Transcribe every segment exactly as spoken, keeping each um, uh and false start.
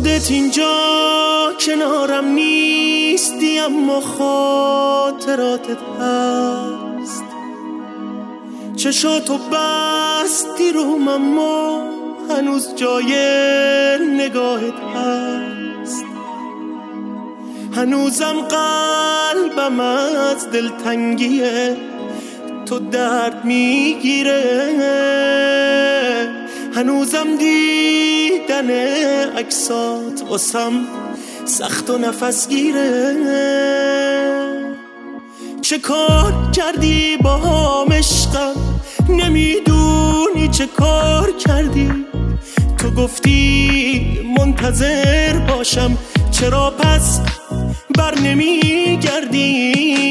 خودت اینجا کنارم نیستی اما خاطراتت هست. چشاتو بستی روم اما هنوز جای نگاهت هست. هنوزم قلبم از دلتنگی تو درد میگیره. هنوزم دیدن عکسات واسم سخت و نفس گیره. چه کار کردی با هم عشقم، نمیدونی چه کار کردی. تو گفتی منتظر باشم، چرا پس بر نمیگردی؟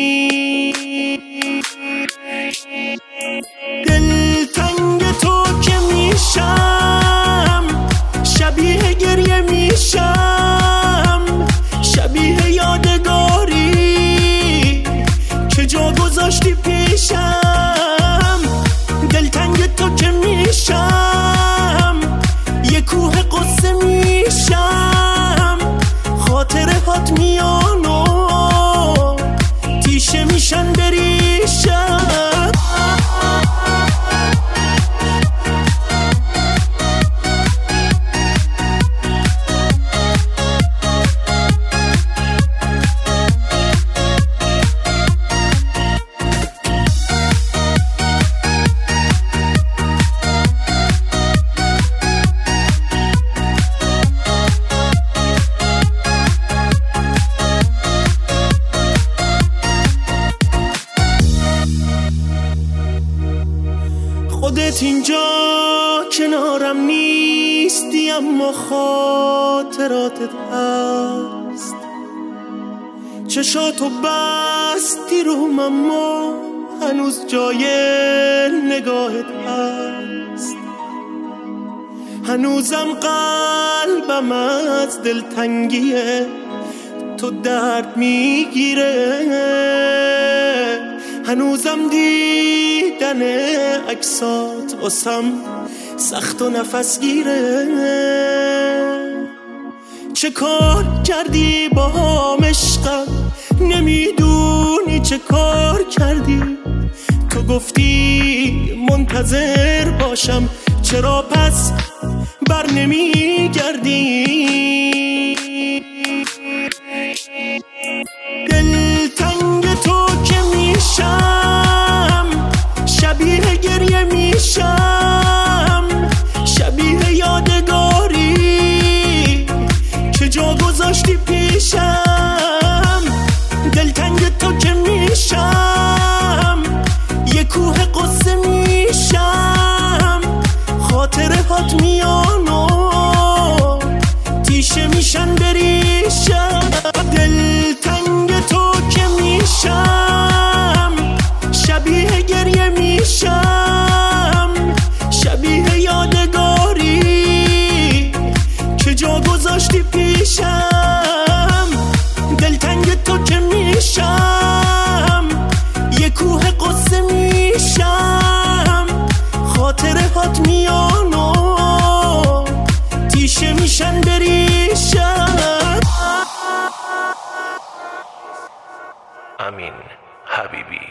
دلتنگ تو که میشم، شبیه گریه میشم، شبیه یادگاری که جا گذاشتی پیشم. دلتنگ تو که میشم، یه کوه قصه میشم، خاطره هات میان و تیشه میشن بریشم. خودت اینجا کنارم نیستی اما خاطراتت هست. چشاتو بستی روم اما هنوز جای نگاهت هست. هنوزم قلبم از دلتنگی تو درد میگیره. هنوزم دیدن عکسات واسم سخت و نفس گیره. چه کار کردی با هم عشقم، نمیدونی چه کار کردی. تو گفتی منتظر باشم، چرا پس بر نمیگردی؟ دلتنگ تو که میشم، شبیه گریه میشم، شبیه یادگاری که جا گذاشتی پیشم. دلتنگ تو که میشم، یه کوه قصه میشم، خاطره هات میان و تیشه میشن بریشم. دلتنگ تو که میشم، شبیه گریه میشم، شبیه یادگاری که جا گذاشتی پیشم. دلتنگ تو که میشم، یه کوه قصه میشم، خاطره هات میان و تیشه میشن بریشم. امین حبیبی.